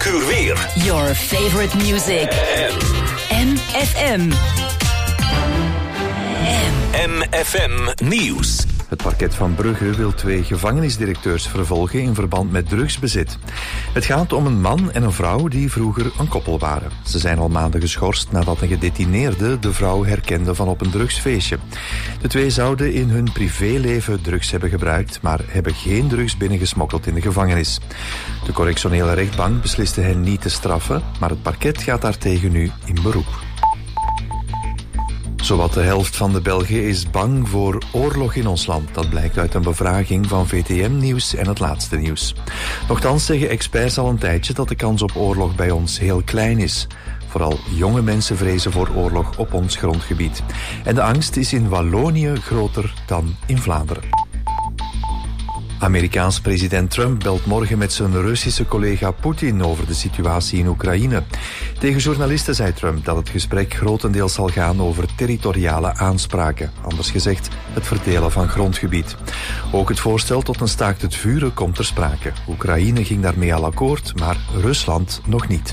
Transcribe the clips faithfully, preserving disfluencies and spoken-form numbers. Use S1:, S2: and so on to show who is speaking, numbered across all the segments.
S1: uur weer.
S2: Your favorite music. M F M.
S1: M F M Nieuws.
S3: Het parket van Brugge wil twee gevangenisdirecteurs vervolgen in verband met drugsbezit. Het gaat om een man en een vrouw die vroeger een koppel waren. Ze zijn al maanden geschorst nadat een gedetineerde de vrouw herkende van op een drugsfeestje. De twee zouden in hun privéleven drugs hebben gebruikt, maar hebben geen drugs binnengesmokkeld in de gevangenis. De correctionele rechtbank besliste hen niet te straffen, maar het parket gaat daartegen nu in beroep. Zowat de helft van de Belgen is bang voor oorlog in ons land. Dat blijkt uit een bevraging van V T M Nieuws en Het Laatste Nieuws. Nochtans zeggen experts al een tijdje dat de kans op oorlog bij ons heel klein is. Vooral jonge mensen vrezen voor oorlog op ons grondgebied. En de angst is in Wallonië groter dan in Vlaanderen. Amerikaans president Trump belt morgen met zijn Russische collega Poetin over de situatie in Oekraïne. Tegen journalisten zei Trump dat het gesprek grotendeels zal gaan over territoriale aanspraken. Anders gezegd, het verdelen van grondgebied. Ook het voorstel tot een staakt het vuren komt ter sprake. Oekraïne ging daarmee al akkoord, maar Rusland nog niet.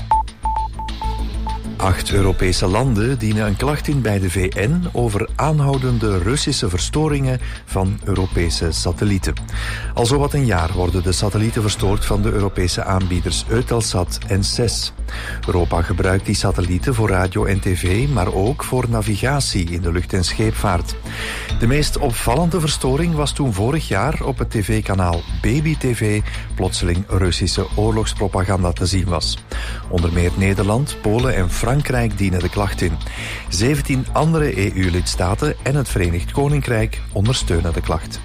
S3: Acht Europese landen dienen een klacht in bij de V N over aanhoudende Russische verstoringen van Europese satellieten. Al zowat een jaar worden de satellieten verstoord van de Europese aanbieders Eutelsat en C E S. Europa gebruikt die satellieten voor radio en tv, maar ook voor navigatie in de lucht- en scheepvaart. De meest opvallende verstoring was toen vorig jaar op het tv-kanaal Baby T V plotseling Russische oorlogspropaganda te zien was. Onder meer Nederland, Polen en Frankrijk dienen de klacht in. zeventien andere E U-lidstaten en het Verenigd Koninkrijk ondersteunen de klacht.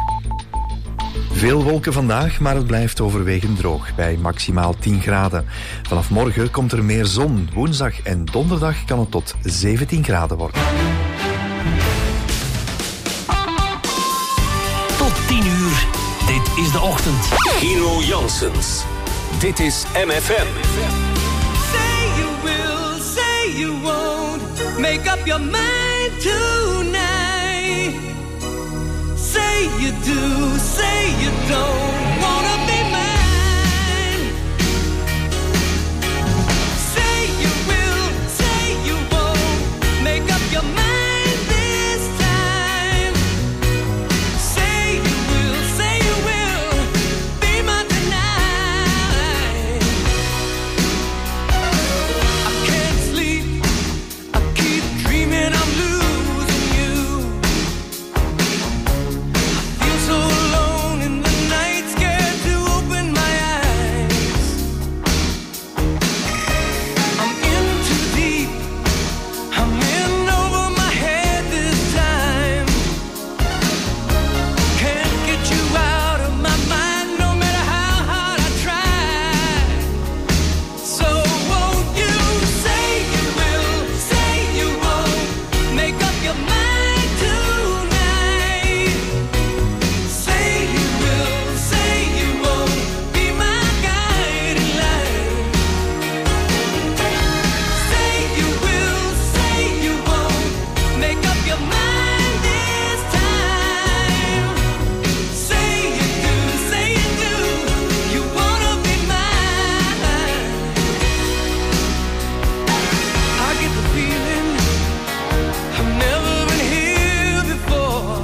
S3: Veel wolken vandaag, maar het blijft overwegend droog, bij maximaal tien graden. Vanaf morgen komt er meer zon. Woensdag en donderdag kan het tot zeventien graden worden.
S1: Tot tien uur, dit is de ochtend. Hino Janssens, dit is M F M.
S4: Say you will, say you won't, make up your mind tonight. Say you do, say you don't wanna be mine. Say you will, say you won't, make up your mind this time. Say you will, say you will, be mine tonight. I can't sleep, I keep dreaming I'm losing you. I feel so alone in the night, scared to open my eyes. I'm in too deep, I'm in over my head this time. Can't get you out of my mind, no matter how hard I try. So won't you say you will, say you won't, make up your mind tonight. Say you will, say you won't, be my guiding light. Say you will, say you won't, make up your mind this time. Say you do, say you do, you wanna be mine. I get the feeling I've never been here before,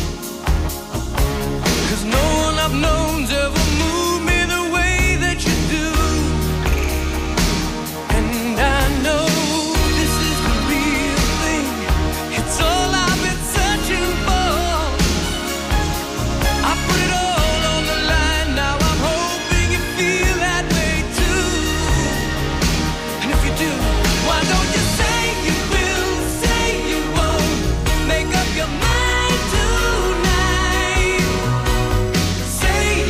S4: 'cause no one I've known's ever moved me the way that you do. And I know this is the real thing, it's all I've been searching for. I put it all on the line, now I'm hoping you feel that way too. And if you do, why don't you say you will, say you won't, make up your mind tonight. Say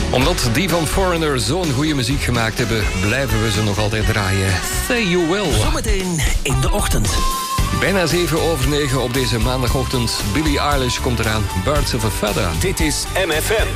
S5: Omdat die van Foreigner zo'n goede muziek gemaakt hebben, blijven we ze nog altijd draaien. Say You Will.
S1: Zometeen in de ochtend.
S5: Bijna zeven over negen op deze maandagochtend. Billie Eilish komt eraan. Birds of a Feather.
S1: Dit is M F M.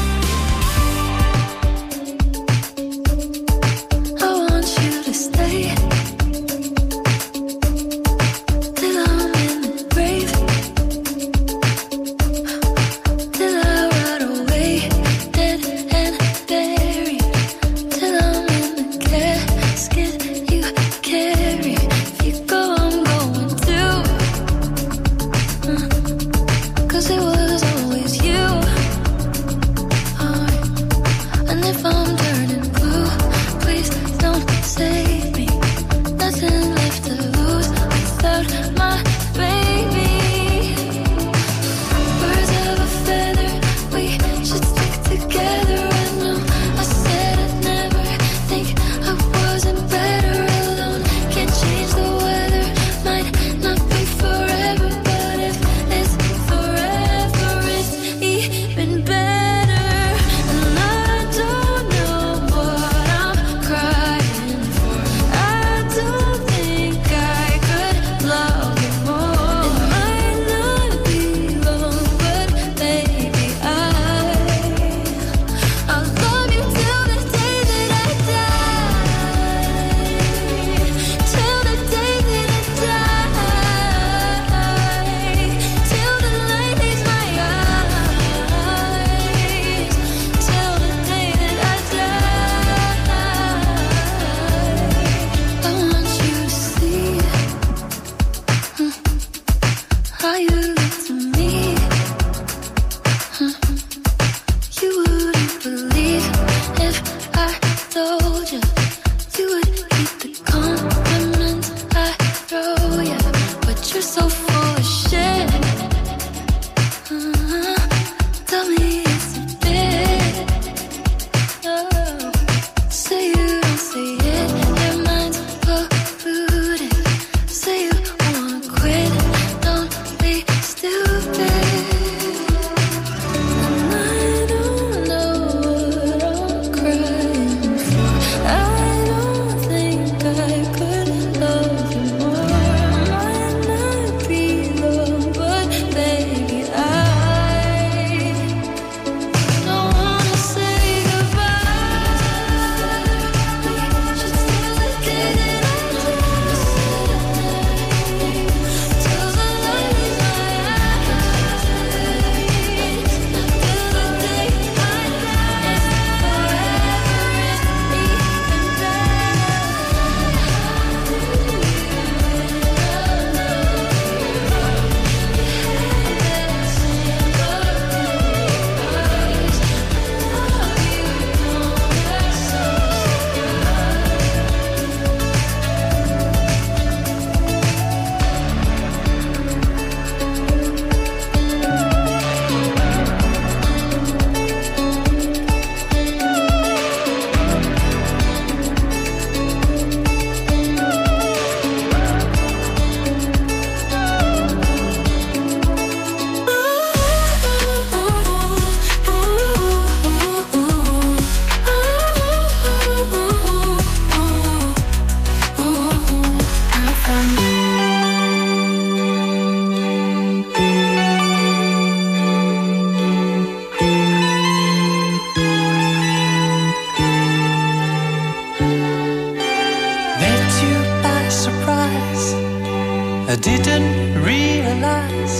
S6: I didn't realize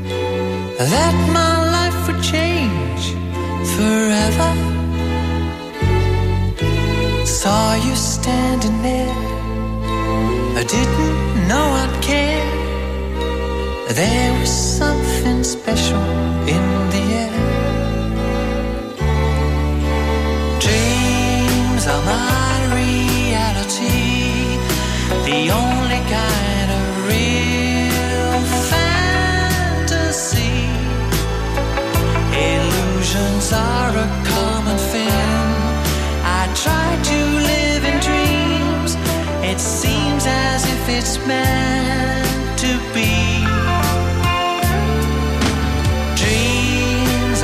S6: that my life would change forever. Saw you standing there, I didn't know I'd care. There was something special in the air. Dreams are my reality, the only kind of real fantasy. Illusions are a common thing. I try to live in dreams. It seems as if it's meant to be. Dreams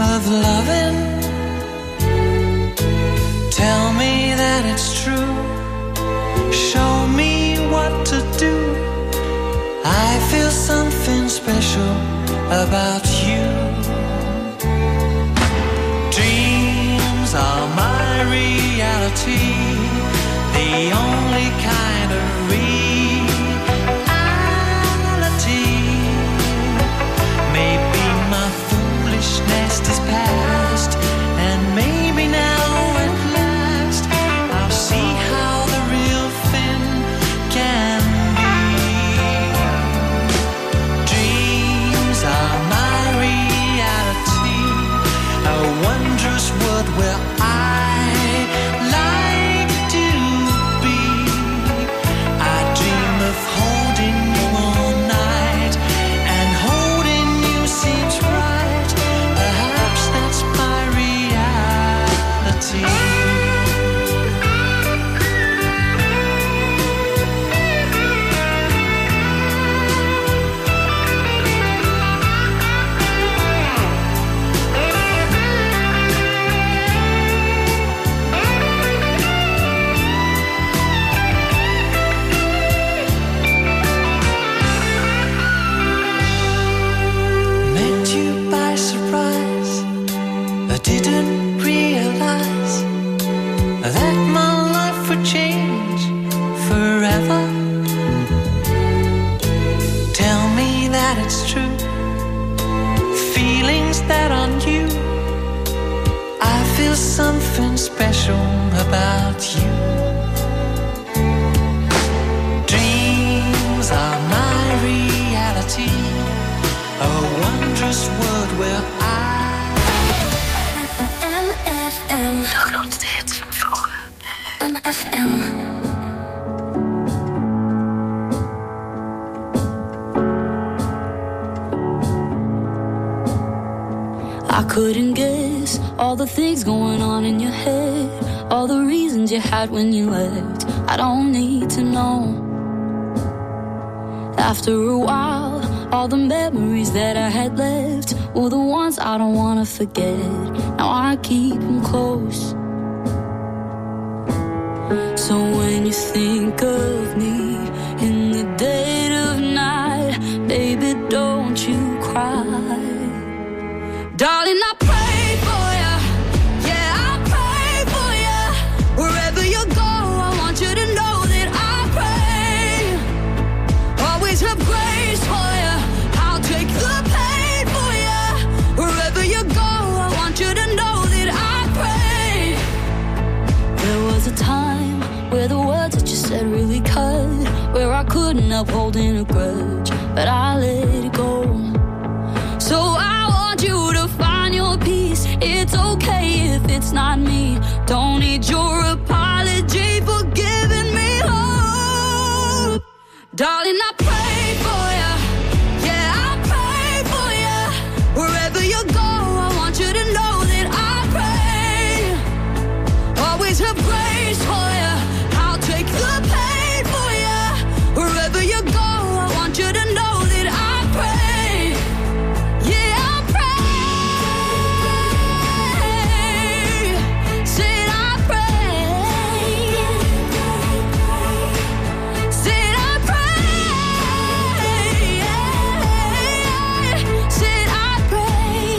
S6: of loving. Tell me that it's true. Show me what to do. I feel something special about you. Dreams are my reality, the only kind of reality. Maybe my foolishness is past, and maybe now at last I'll see how the real thing can be. Dreams are my reality, a wondrous world where I like to be. I dream of holding you all night, and holding you seems right. Perhaps that's my reality. Met you by surprise, I didn't realize that my life would change forever. Tell me that it's true. Feelings that are new. I feel something special about you. Dreams are my reality, a wondrous world where I
S2: M F M. De grootste hits van vroeger. M F M.
S7: I couldn't guess all the things going on in your head, all the reasons you had when you left. I don't need to know. After a while, all the memories that I had left were the ones I don't wanna forget. Now I keep them close. So when you think of me in the dead of night, baby, don't you cry. Darling, I pray for you. Yeah, I pray for you. Wherever you go, I want you to know that I pray. Always have grace for you. I'll take the pain for you. Wherever you go, I want you to know that I pray. There was a time where the words that you said really cut, where I couldn't uphold in a grudge, but I let it go. So I want you to find your peace. It's okay if it's not me. Don't need your apology for giving me hope. Darling, I pray for you. Yeah, I pray for you. Wherever you go, I want you to know that I pray. Always have grace for you. I'll take the pain for you. Wherever you go, I want you to know that I pray. Yeah, I pray. Said I pray. Said I pray. Said I pray.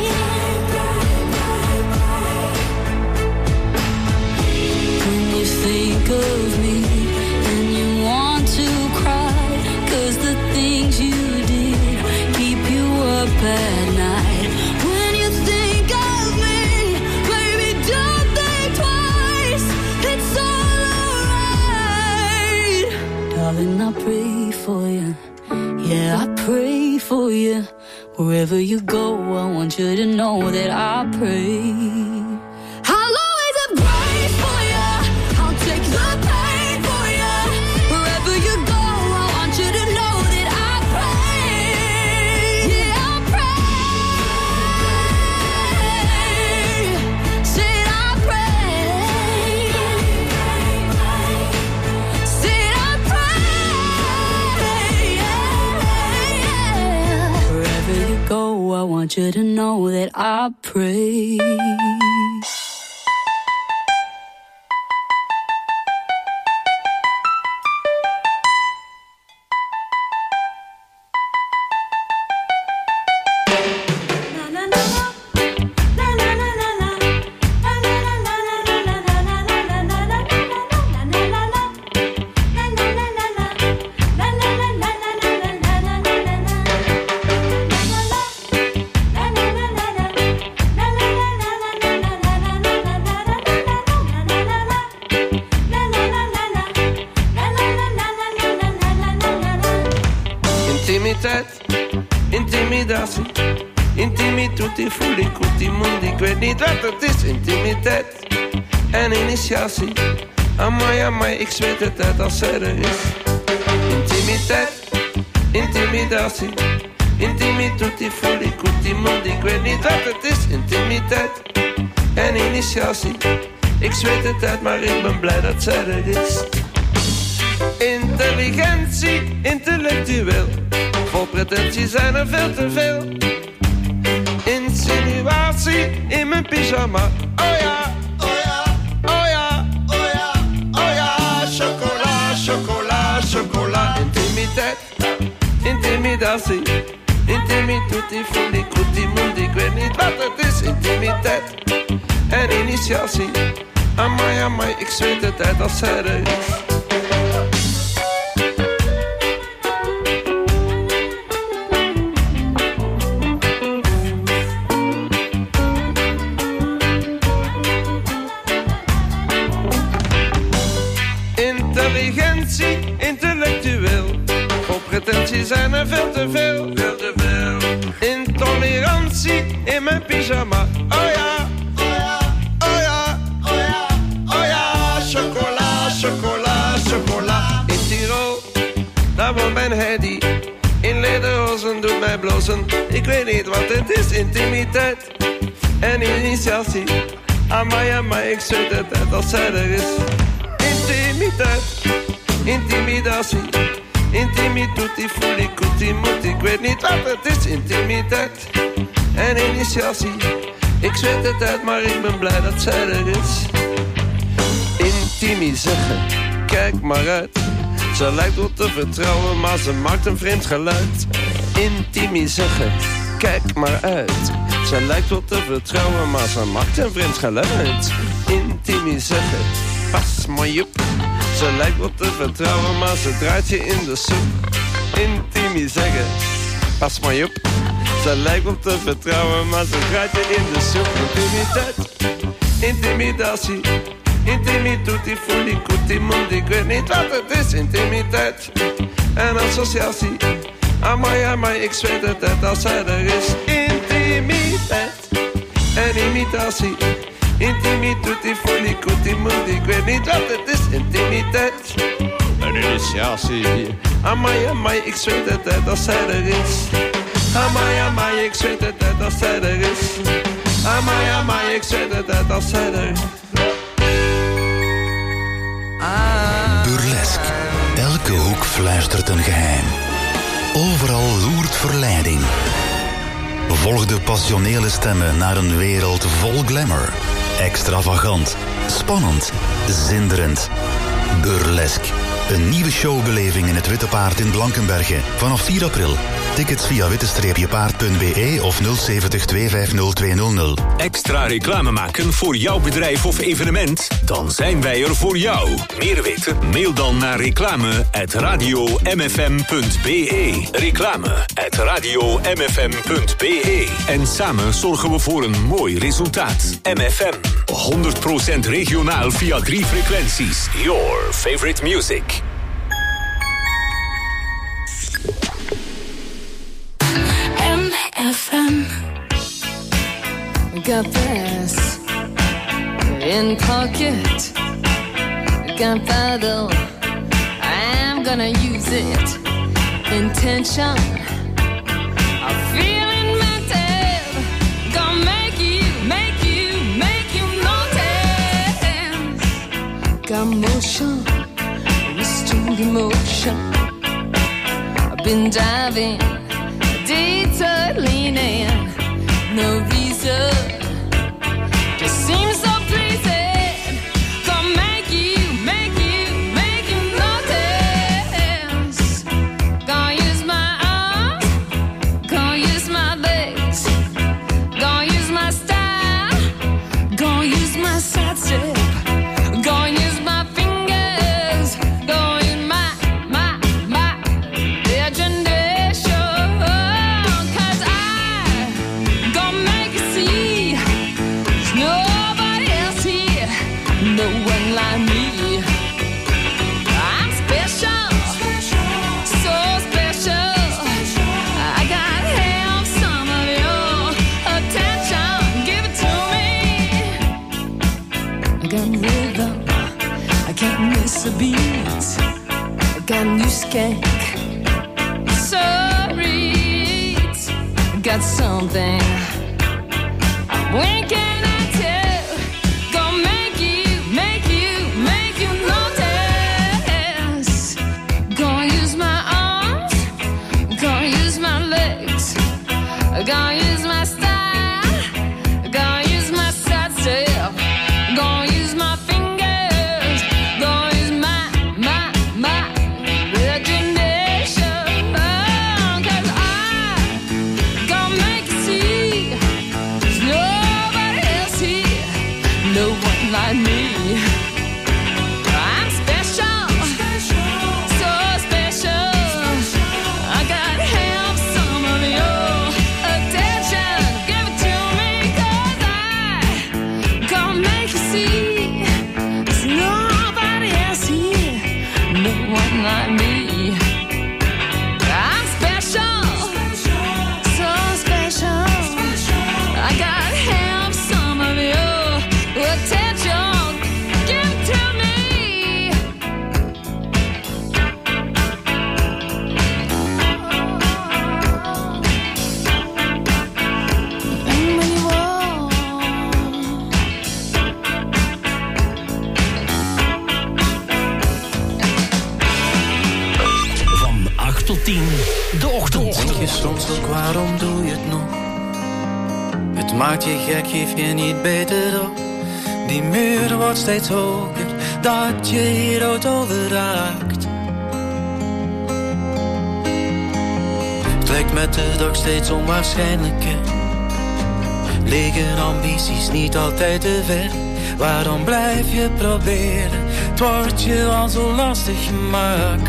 S7: When you think of me and you want to cry, 'cause the things you did keep you up at night. When you think of me, baby, don't think twice. It's all alright. Darling, I pray for you. Yeah, I pray for you. Wherever you go, I want you to know that I pray. I'll always have grace for you. I'll take the pain for you. Wherever you go, I want you to know that I pray. Yeah, I pray. Said I pray. Said I pray. Wherever you go, I want you to know that I pray.
S8: Intimidatie, intimi tutti fulli, tutti mondi, ik weet niet wat het is. Intimiteit en initiatie, amai, amai, ik zweet het uit als zij er is. Intimiteit, intimidatie, intimi tutti fulli, tutti mondi, ik weet niet wat het is. Intimiteit en initiatie, ik zweet het uit, maar ik ben blij dat zij er is. Intelligentie, intellectueel, vol pretentie zijn er veel te veel. Insinuatie in mijn pyjama. Oh ja, oh ja, oh ja, oh ja, oh ja. Chocola, chocola, chocola. Intimiteit, intimidatie. Intimi tutti fulli, tutti mondi, ik weet niet wat het is. Intimiteit en initiatie. Amai, amai, ik zweet het uit als zij er is. Intelligentie, intellectueel, voor pretentie zijn er veel te veel, veel te veel. Intolerantie in mijn pyjama. Oh ja, oh ja, oh ja, oh ja, oh ja. Chocola, chocola, chocola. In Tirol, daar woont mijn Heidi. In lederhozen doet mij blozen. Ik weet niet wat het is, intimiteit en initiatie. Amai, amai, ik zweet het uit als zij er is. Intimiteit, intimidatie, intimi tutti fulli, tutti motti, ik weet niet wat het is. Intimiteit en initiatie, ik zweet het uit, maar ik ben blij dat zij er is. Intimi zeggen, kijk maar uit. Ze lijkt wel te vertrouwen, maar ze maakt een vreemd geluid. Intimi zeggen, kijk maar uit. Ze lijkt wel te vertrouwen, maar ze maakt een vreemd geluid. Intimi zeggen, pas maar joep. Ze lijkt wel te vertrouwen, maar ze draait je in de soep. Intimi zeggen, pas maar joep. Ze lijkt wel te vertrouwen, maar ze draait je in de soep. Intimiteit, intimidatie, intimi tutti fulli, tutti mondi, ik weet niet wat het is. Intimiteit en associatie, amai, amai, ik zweet het uit als zij er is. Intimiteit en imitatie, intimi tutti fulli, tutti mondi, ik weet niet wat het is. Intimiteit en initiatie, amai, amai, ik zweet het uit als zij er is. Amai, amai, ik zweet het uit als zij er is. Amai, amai, ik zweet het uit als zij er is.
S9: Burlesk. Elke hoek fluistert een geheim. Overal loert verleiding. Volg de passionele stemmen naar een wereld vol glamour. Extravagant, spannend, zinderend. Burlesk. Een nieuwe showbeleving in het Witte Paard in Blankenberge. Vanaf vier april. Tickets via witte paard punt b e of nul zeven nul twee vijf nul twee nul nul.
S1: Extra reclame maken voor jouw bedrijf of evenement? Dan zijn wij er voor jou. Meer weten? Mail dan naar reclame at radio m f m punt b e. Reclame at radio m f m punt b e. En samen zorgen we voor een mooi resultaat. M F M. honderd procent regionaal via drie frequenties. Your favorite music.
S7: M F M. Got this in pocket. Got that though. I'm gonna use it. Intention. I'm feeling mental. Gonna make you, make you, make you notice. Got motion. Restrained emotion. I've been diving. Detour leaning. No reason
S10: the beat. Got a new skank. Sorry, got something. When can I tell? Gonna make you, make you, make you notice. Gonna use my arms, gonna use my legs, gonna use my style, gonna use my side step, gonna use my fingers, gonna use my, my, my imagination. Oh, 'cause I gonna make you see there's nobody else here, no one like me. I'm special, so special. I got half some of your attention. Give it to me, 'cause I gonna make you see there's nobody else here, no one like me. I'm special, so special. I got half some of your attention. Give it to me. And when you walk,
S11: Van acht tot tien, de ochtend.
S12: Denk je soms ook waarom doe je het nog? Het maakt je gek, geef je niet beter op. Die muur wordt steeds hoger, dat je hier rood over raakt. Het lijkt met de dag steeds onwaarschijnlijker. Liggen ambities niet altijd te ver? Waarom blijf je proberen? Het wordt je al zo lastig gemaakt.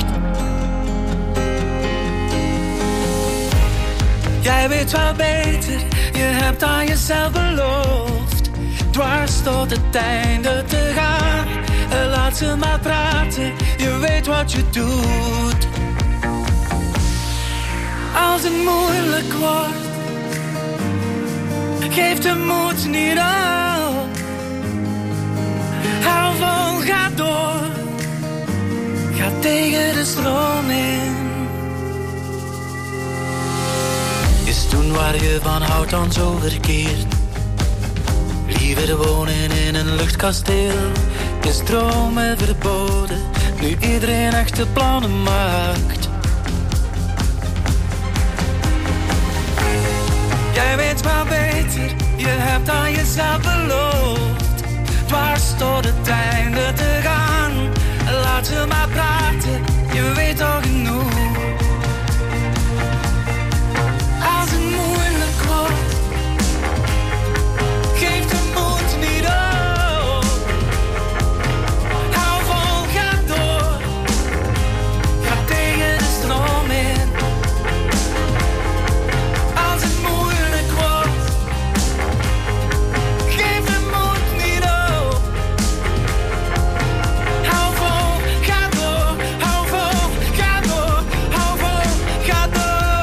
S12: Jij weet wel beter, je hebt aan jezelf beloofd dwars tot het einde te gaan. Laat ze maar praten, je weet wat je doet. Als het moeilijk wordt, geef de moed niet op. Hou vol, ga door, ga tegen de stroom in. Is toen waar je van houdt dan zo verkeerd? Liever wonen in een luchtkasteel. Is dromen verboden, nu iedereen echte plannen maakt. Jij weet wel beter, je hebt aan jezelf beloofd dwars tot het einde te gaan. Laat ze maar praten, je weet al genoeg. Als het moeilijk wordt, geef de moed niet op. Hou vol, ga door, ga tegen de stroom in. Als het moeilijk wordt, geef de moed niet op. Hou vol, ga door, hou vol, ga door, hou vol, ga door.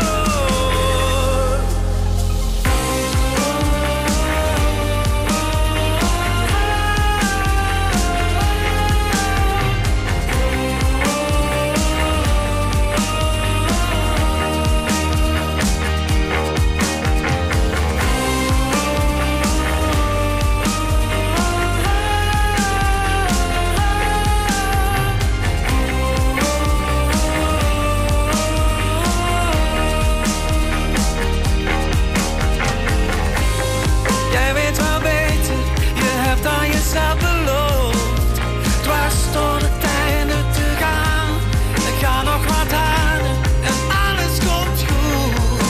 S12: Jij weet wel beter, je hebt aan jezelf beloofd dwars tot het einde te gaan. Ga nog wat harder en alles komt goed.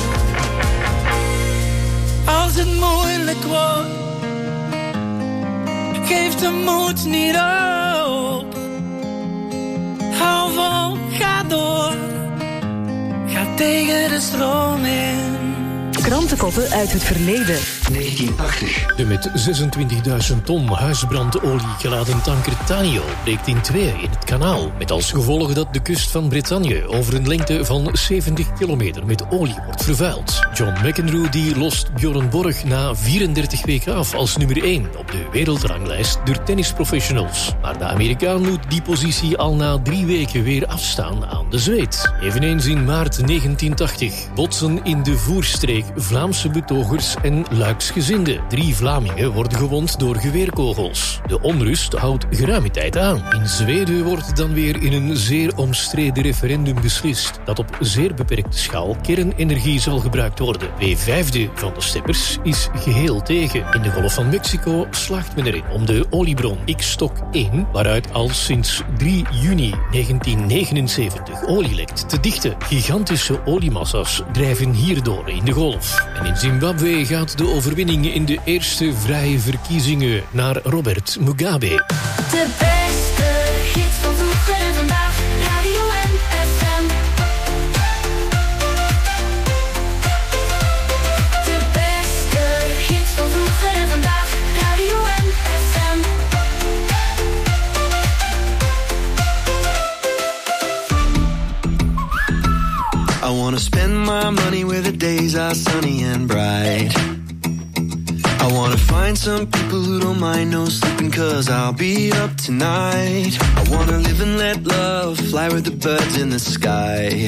S12: Als het moeilijk wordt, geef de moed niet op. Hou vol, ga door, ga tegen de stroom in.
S13: Krantenkoppen uit het verleden. negentien tachtig.
S11: De met zesentwintigduizend ton huisbrandolie geladen tanker Tanio breekt in tweeën in het kanaal. Met als gevolg dat de kust van Bretagne over een lengte van zeventig kilometer met olie wordt vervuild. John McEnroe die lost Bjorn Borg na vierendertig weken af als nummer één op de wereldranglijst door tennisprofessionals. Maar de Amerikaan moet die positie al na drie weken weer afstaan aan de Zweed. Eveneens in maart negentien tachtig botsen in de Voerstreek Vlaamse betogers en Luiksgezinden. Drie Vlamingen worden gewond door geweerkogels. De onrust houdt geruime tijd aan. In Zweden wordt dan weer in een zeer omstreden referendum beslist dat op zeer beperkte schaal kernenergie zal gebruikt worden. Twee vijfde van de stemmers is geheel tegen. In de Golf van Mexico slaagt men erin om de oliebron X-Stock één, waaruit al sinds drie juni negentien negenenzeventig olie lekt, te dichten. Gigantische oliemassa's drijven hierdoor in de golf. En in Zimbabwe gaat de overwinning in de eerste vrije verkiezingen naar Robert Mugabe.
S2: De beste hits van vroeger en vandaag, Radio M F M. De beste hits van vroeger en vandaag, Radio M F M.
S12: I wanna spend my money where the days are sunny and bright. I wanna find some people who don't mind no sleeping, cause I'll be up tonight. I wanna live and let love fly with the birds in the sky.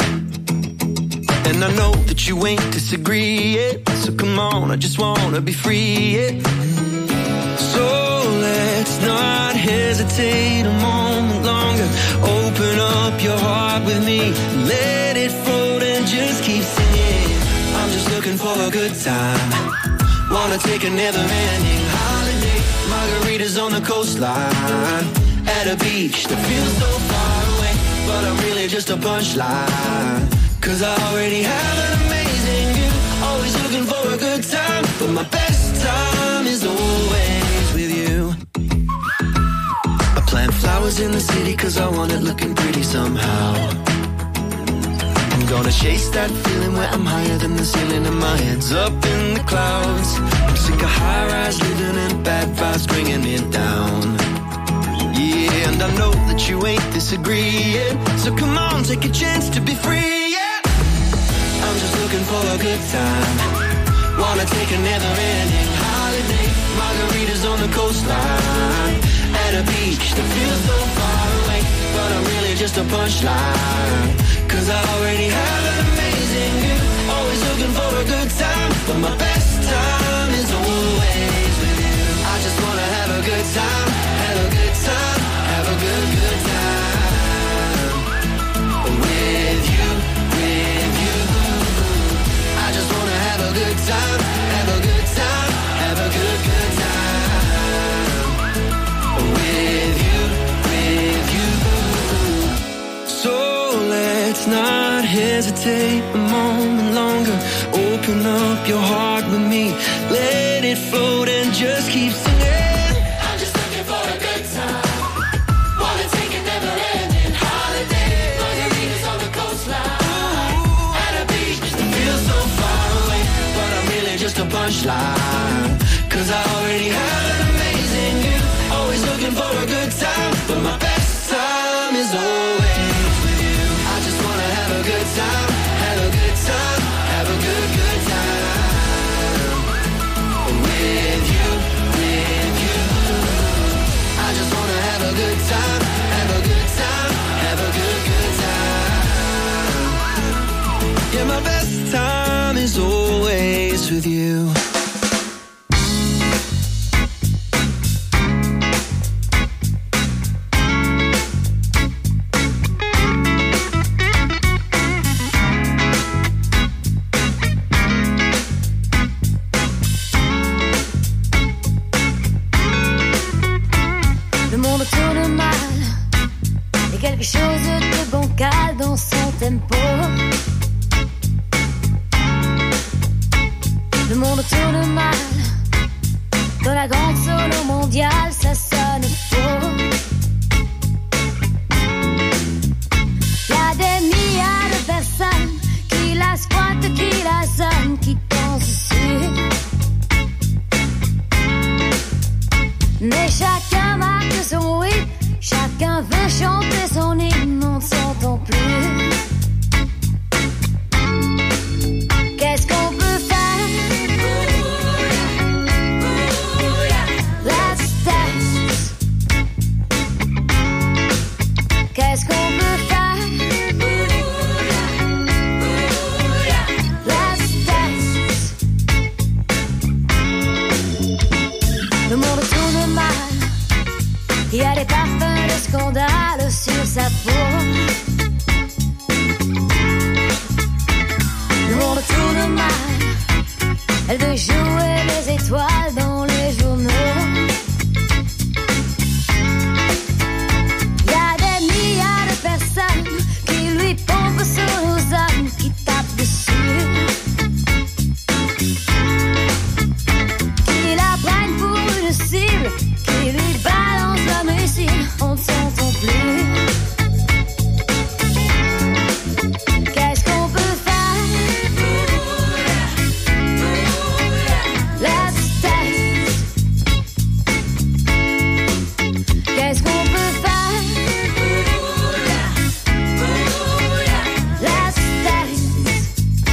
S12: And I know that you ain't disagree, yeah. So come on, I just wanna be free, yeah. So let's not hesitate a moment longer. Open up your heart with me, let it float and just keep singing. I'm just looking for a good time. Wanna take a never-ending holiday. Margaritas on the coastline, at a beach that feels so far away. But I'm really just a punchline, cause I already have an amazing view. Always looking for a good time, but my best time is always with you. I plant flowers in the city cause I want it looking pretty somehow. I'm gonna chase that feeling where I'm higher than the ceiling and my head's up in the clouds. I'm sick of high-rise living and bad vibes bringing me down. Yeah, and I know that you ain't disagreeing, so come on, take a chance to be free, yeah. I'm just looking for a good time. Wanna take a never-ending holiday. Margaritas on the coastline, at a beach that feels so far away. But I'm really just a punchline, cause I already have an amazing view. Always looking for a good time, but my best time is always with you. I just wanna have a good time, have a good time, have a good, good time. With you, with you. I just wanna have a good time, have a good time, have a good, good time. With you, with you. So let's not hesitate a moment longer. Open up your heart with me, let it float and just keep singing.
S2: I'm just looking for a good time. Wanna take a never-ending holiday. Margaritas on the coastline, at a beach that feels so far away.
S12: But I'm really just a punchline, cause I already have an amazing view. Always looking for a good time, but my best time is always with you. I just wanna have a good time, have a good time, have a good, good time. With you, with you. I just wanna have a good time, have a good time, have a good, good time. Yeah, my best time is always with you.
S7: Le monde tourne mal, et quelque chose de bancal dans son tempo. Le monde tourne mal, dans la grande solo mondiale, ça sonne faux. Y a des milliards de personnes qui la squattent, qui la zone, qui pensent sur
S13: Mais chacun marque son rythme, chacun veut chanter son hymne, on ne s'entend plus. Qu'est-ce qu'on peut faire? Let's dance. Qu'est-ce qu'on peut faire? Let's dance. Le monde tourne mal. Il y a des parfums de scandale sur sa peau. Le monde tourne mal. Elle veut jouer les étoiles dans les journaux. Il y a des milliards de personnes qui lui pompent sur nos âmes, qui tapent dessus, qui la prennent pour une cible, qui lui balance la missile, on ne s'entend plus. Qu'est-ce qu'on peut faire? Let's dance. Qu'est-ce qu'on peut faire? Let's dance.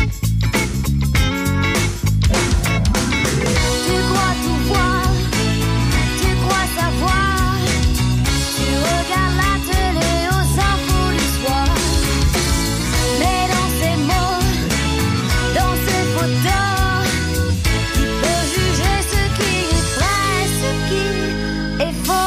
S13: Tu crois tout voir, tu crois savoir, tu regardes la télé aux infos du soir. Mais dans ces mots, dans ces photos, qui peut juger ce qui est vrai, ce qui est faux?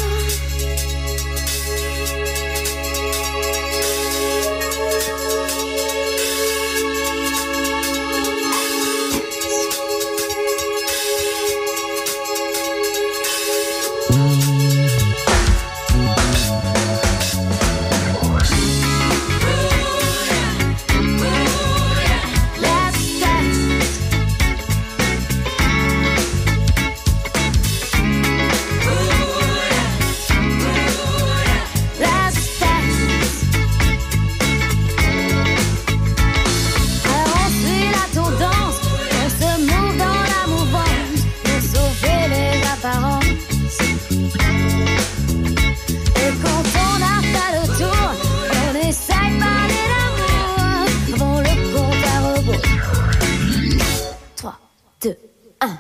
S13: Let's dance. Let's dance. Alors on suit la tendance, on se mouve dans la mouvance, pour sauver les apparences. Et quand on a fait le tour, on essaye de parler d'amour avant le compte à rebours. trois, deux, un.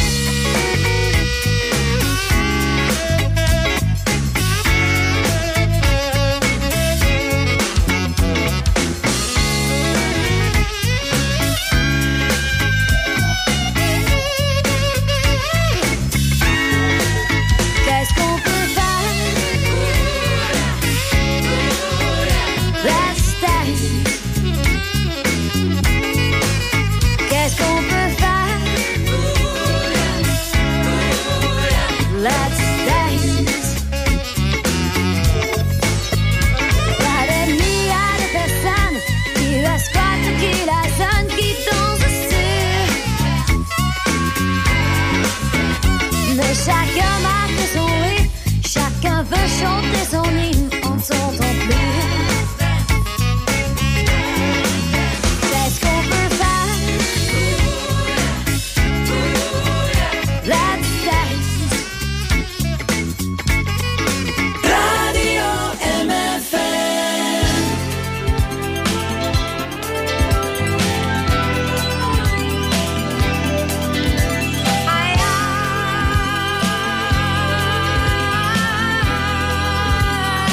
S13: Qu'est-ce qu'on peut faire? Let's dance. Qu'est-ce qu'on peut faire? Let's dance. Il y a des milliards de personnes qui la squattent, qui la zone, qui dansent sur. Mais chacun marque son rythme, chacun veut chanter son hymne, on ne s'entend plus. Qu'est-ce qu'on peut faire? Let's dance. Radio M F M. Aïe, aïe.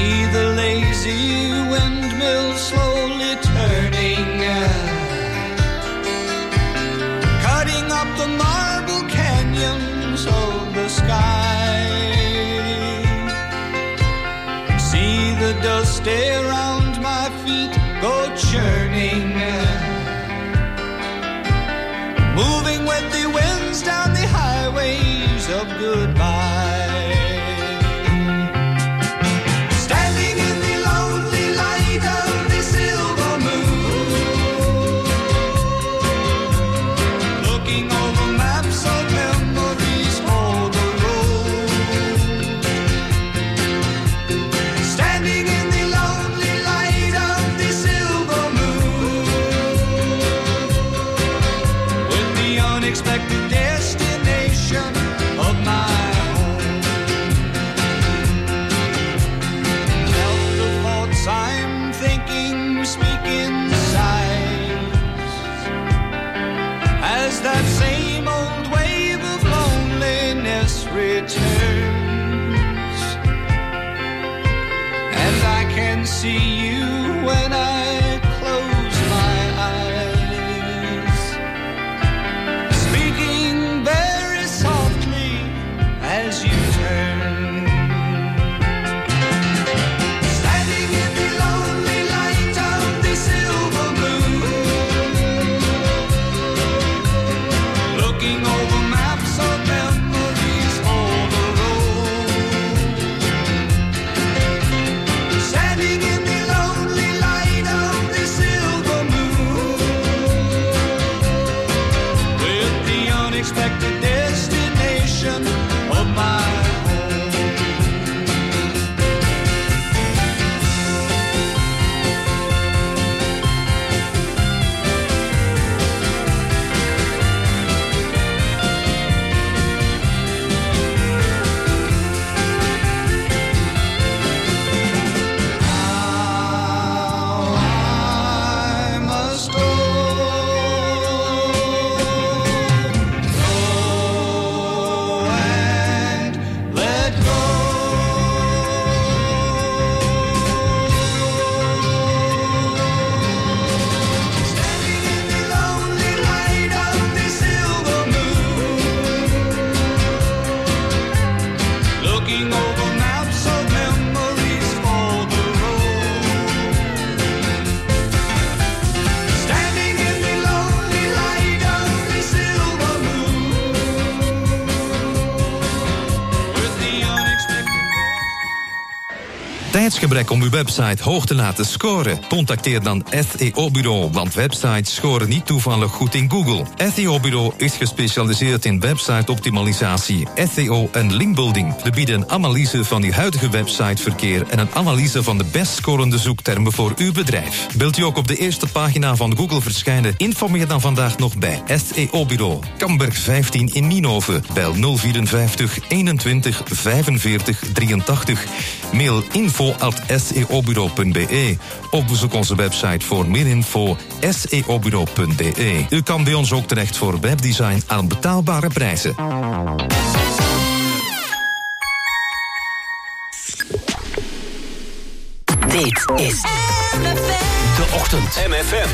S14: See the lazy windmill slowly turning, cutting up the marble canyons of the sky. See the dust around my feet go churning, moving with the winds down the highways of goodbye. Standing in the lonely light of the silver moon, looking over maps of memories for the road. Standing in the lonely light of the silver moon, with the unexpected destination of my home. Felt the thoughts I'm thinking speak inside, as that same old wave of loneliness returns, and I can see you when I close my eyes, speaking very softly as you turn. Standing in the lonely light of the silver moon, looking over maps of memories for the road. Standing in the lonely light of the silver moon, with the unexpected destination of my home. I must go, go and let go. Standing in the lonely light of the silver moon, looking over maps of memories for the road. Standing in the lonely light of the silver moon, with the unexpected.
S15: Tijdsgebrek om uw website hoog te laten scoren? Contacteer dan S E O-bureau, want websites scoren niet toevallig goed in Google. S E O-bureau is gespecialiseerd in website-optimalisatie, S E O en linkbuilding. We bieden een analyse van uw huidige websiteverkeer en een analyse van de best scorende zoektermen voor uw bedrijf. Wilt u ook op de eerste pagina van Google verschijnen? Informeer dan vandaag nog bij S E O-bureau. Kamberg vijftien in Nienhoven. Bel nul vierenvijftig eenentwintig vijfenveertig drieëntachtig. Mail info at s e o bureau punt b e. Of bezoek onze website voor meer info s e o bureau punt b e. U kan bij ons ook terecht voor webdesign aan betaalbare prijzen.
S16: Dit is De Ochtend.
S1: M F M.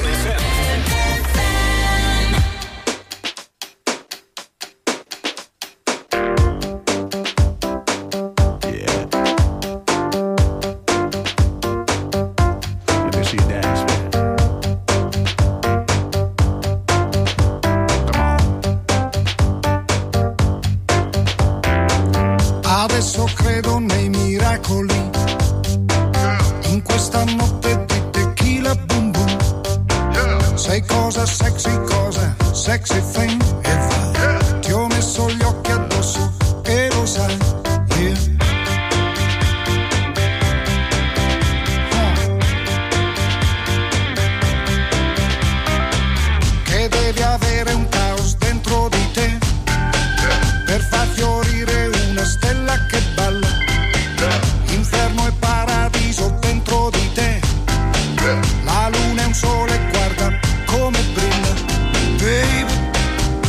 S17: Adesso credo nei miracoli, in questa notte di tequila boom boom. Sei cosa sexy, cosa sexy thing, e va. Ti ho messo gli occhi addosso e lo sai, yeah. Che devi avere un caos dentro di te per far fiorire una stella che balla. Inferno e paradiso dentro di te. La luna è un sole, guarda come brilla. Baby,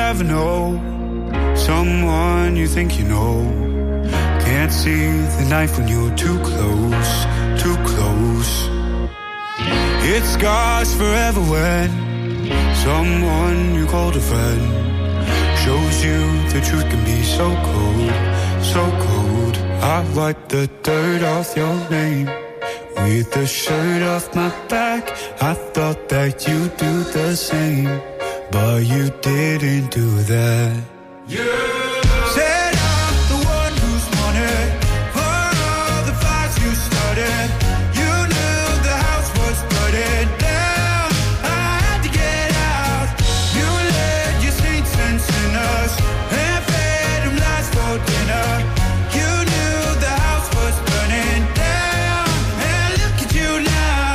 S18: never know. Someone you think you know can't see the knife when you're too close, too close. It scars forever when someone you called a friend shows you the truth can be so cold, so cold. I wipe the dirt off your name with the shirt off my back. I thought that you'd do the same, but you didn't do that. Yeah. Said I'm the one who's wanted for all the fights you started. You knew the house was burning down. I had to get out. You led your saints and sinners and fed them lies for dinner. You knew the house was burning down. And look at you now.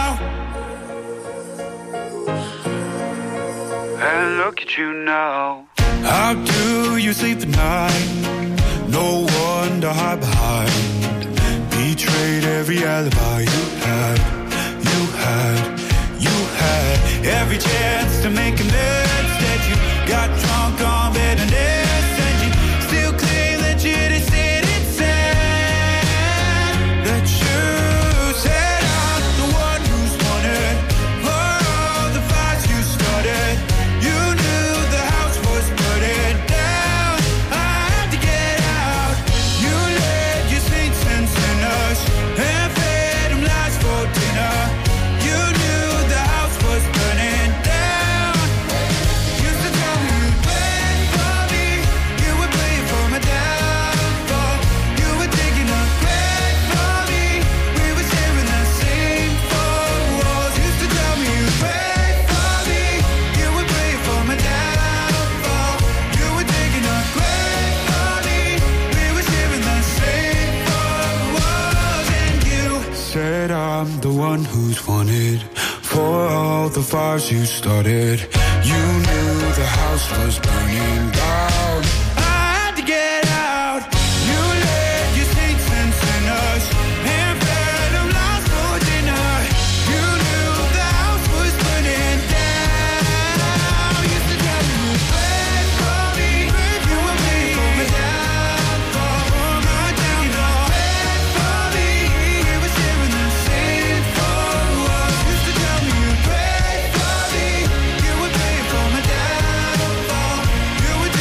S18: And look at you now. How do you sleep at night? No one to hide behind. Betrayed every alibi you had, you had, you had. Every chance to make amends. Instead you got drunk on bitterness, and you still claim that you just didn't say that you said I'm the one who's wanted for all the fights you started. You knew the house was burning down. I had to get out. You led your saints and sinners and fed them lies for dinner. You knew the house was burning down. Used to tell me you'd wait for me. You would play for my downfall. You were digging a grave for me. We were sharing the same four walls. Used to tell me you'd wait for me. You would play for my downfall. You were digging a grave for me. We were sharing the same four walls. And you said I'm the one who's wanted for all the fires you started. You knew the house was burning down. I had to get out. You led your saints and sinners and fed them lies for dinner. You knew the house was burning down. Used to tell me you'd wait for me. You would wait for my downfall. My downfall. Wait for me. We were sharing the same four walls. Used to tell me you'd wait for me. You would wait for my downfall. You would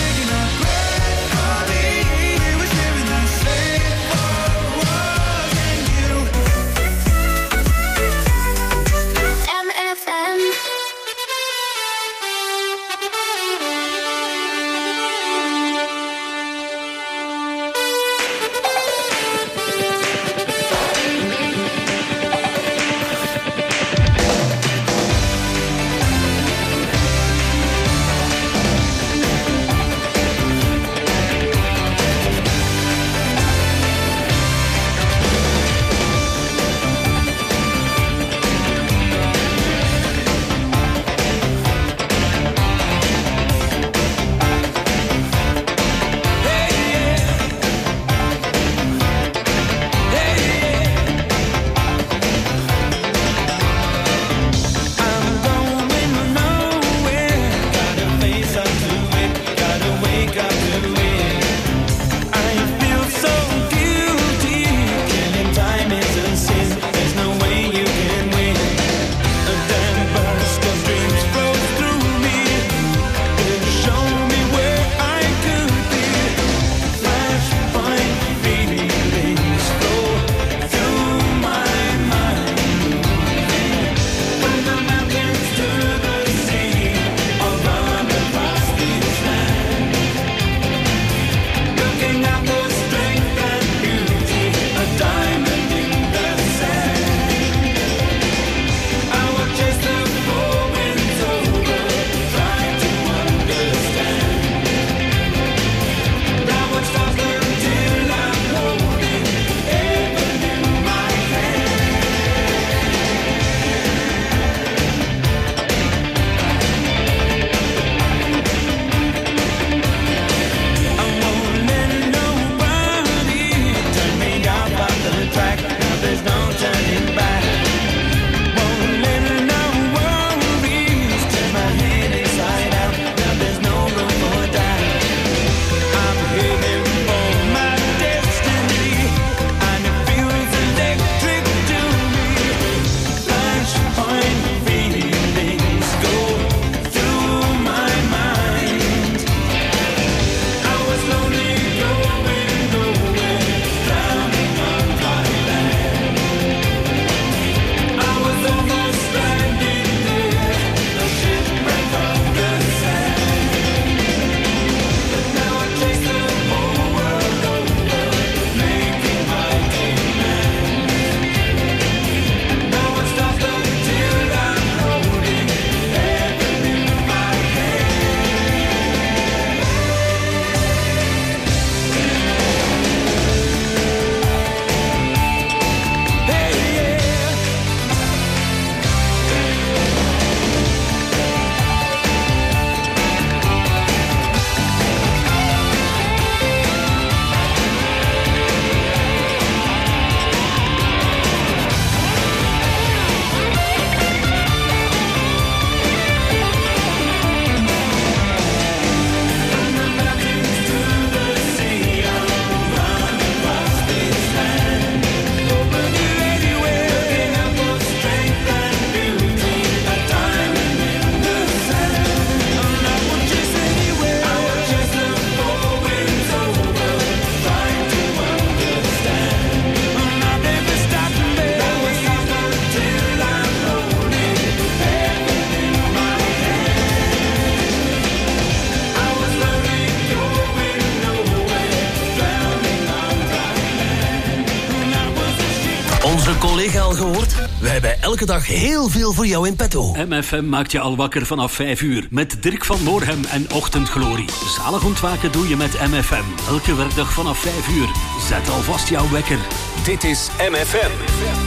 S16: Een collega al gehoord? Wij hebben elke dag heel veel voor jou in petto.
S19: M F M maakt je al wakker vanaf vijf uur. Met Dirk van Moorhem en Ochtendglorie. Zalig ontwaken doe je met M F M. Elke werkdag vanaf vijf uur. Zet alvast jouw wekker.
S1: Dit is M F M.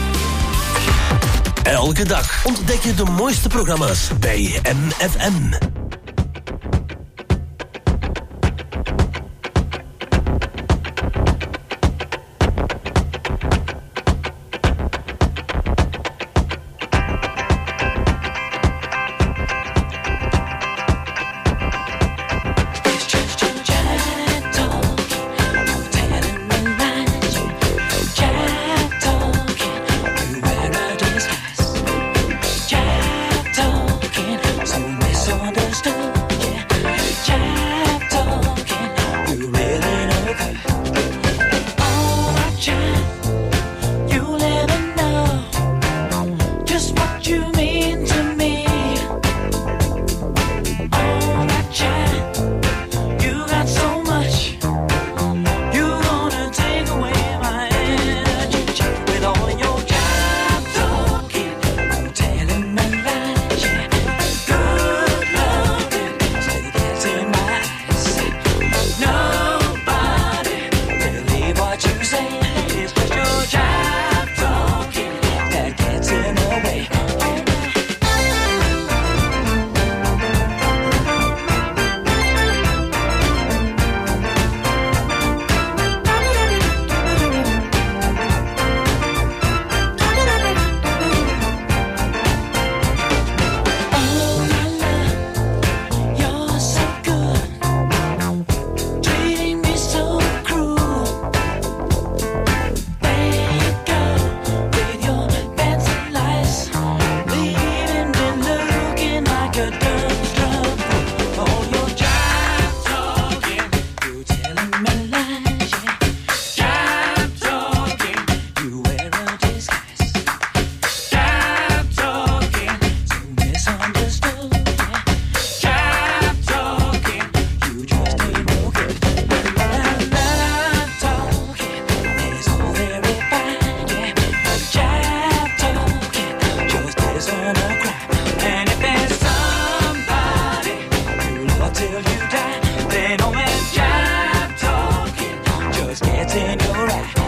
S16: Elke dag ontdek je de mooiste programma's bij M F M.
S6: Then all that jive talking just gets in your eye.